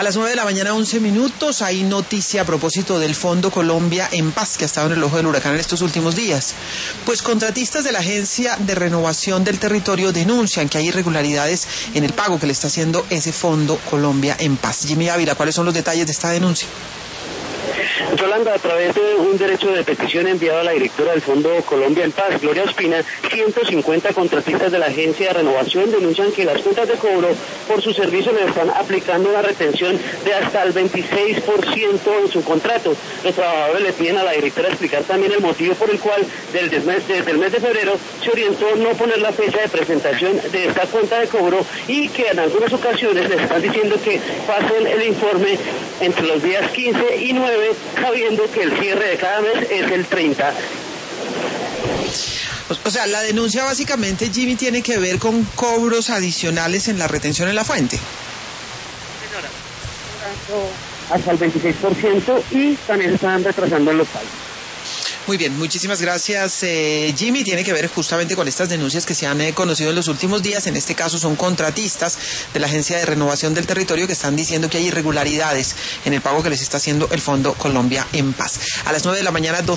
A las 9 de la mañana, 11 minutos, hay noticia a propósito del Fondo Colombia en Paz, que ha estado en el ojo del huracán en estos últimos días. Pues contratistas de la Agencia de Renovación del Territorio denuncian que hay irregularidades en el pago que le está haciendo ese Fondo Colombia en Paz. Jimmy Ávila, ¿cuáles son los detalles de esta denuncia? Yolanda, a través de un derecho de petición enviado a la directora del Fondo Colombia en Paz, Gloria Ospina, 150 contratistas de la Agencia de Renovación denuncian que las cuentas de cobro por su servicio les están aplicando una retención de hasta el 26% en su contrato. Los trabajadores le piden a la directora explicar también el motivo por el cual desde el mes de febrero se orientó no poner la fecha de presentación de esta cuenta de cobro y que en algunas ocasiones les están diciendo que pasen el informe entre los días 15 y 9, sabiendo que el cierre de cada mes es el 30. O sea, la denuncia básicamente, Jimmy, tiene que ver con cobros adicionales en la retención en la fuente. Señora, hasta el 26% y también están retrasando los pagos. Muy bien, muchísimas gracias, Jimmy. Tiene que ver justamente con estas denuncias que se han conocido en los últimos días. En este caso son contratistas de la Agencia de Renovación del Territorio que están diciendo que hay irregularidades en el pago que les está haciendo el Fondo Colombia en Paz. A las 9 de la mañana,